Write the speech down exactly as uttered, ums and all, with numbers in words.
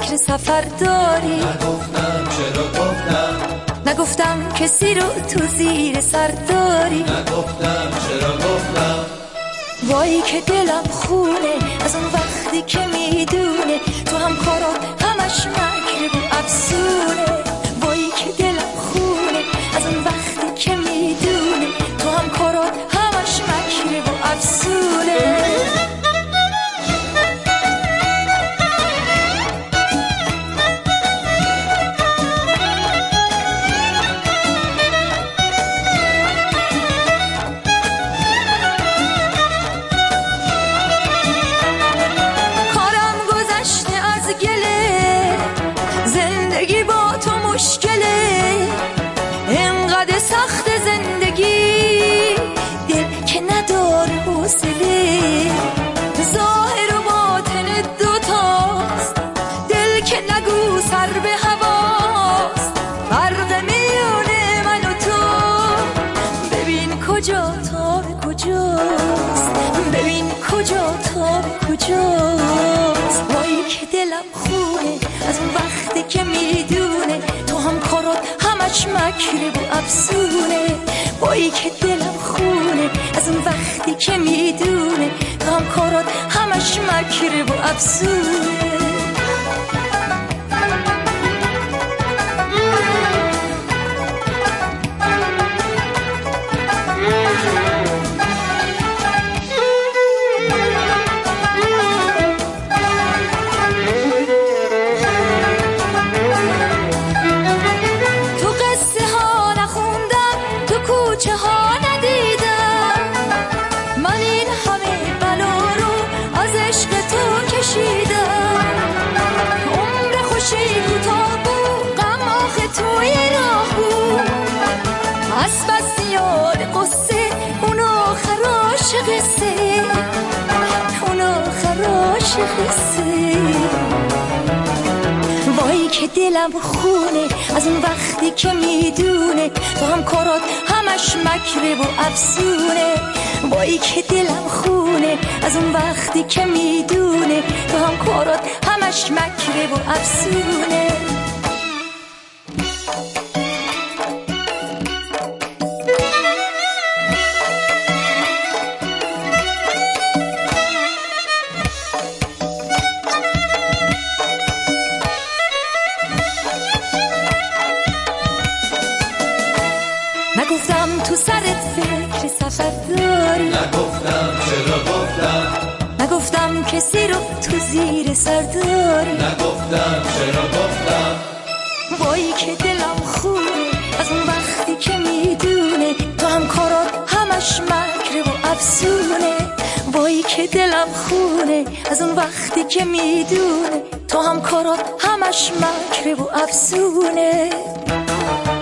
فکر سفر داری. نگفتم چرا گفتم، نگفتم کسی رو تو زیر سر داری. نگفتم چرا گفتم. وای که دلم خونه از اون وقتی که میدونه تو هم کارات همش مکر و افسونه. وای که دلم خونه از اون وقتی که میدونه تو هم کارات همش مکر و افسونه. سخت زندگی دل که نداره حوصله، ظاهر و باطن دوتاست، دل که نگو سر به هواست. فرق میون من و تو ببین کجا تا به کجاست، ببین کجا تا به کجاست. وای که دلم خونه از اون وقتی که میدونه تو هم کارات همش مکر و افسونه. وای که دلم خونه از اون وقتی که میدونه تو هم کارات همش مکر و افسونه. چه ها ندیدم من این همه بلا رو از عشق تو کشیدم. عمر خوشی کوتاه بود غم آخه توی راه بود، از بس یاد قصه اون آخراش قصه، اون آخراش قصه. وای که دلم خونه از اون وقتی که میدونه تو هم کارات همش مکر و افسونه. وای که دلم خونه از اون وقتی که میدونه تو هم کارات همش مکر و افسونه. نگفتم تو سرت فکر سفر داری. نگفتم چرا گفتم، نگفتم کسی رو تو زیر سر داری. نگفتم چرا گفتم. وای که دلم خونه از اون وقتی که میدونه تو هم کارات همش مکر و افسونه. وای که دلم خونه از اون وقتی که میدونه تو هم کارات همش مکر و افسونه.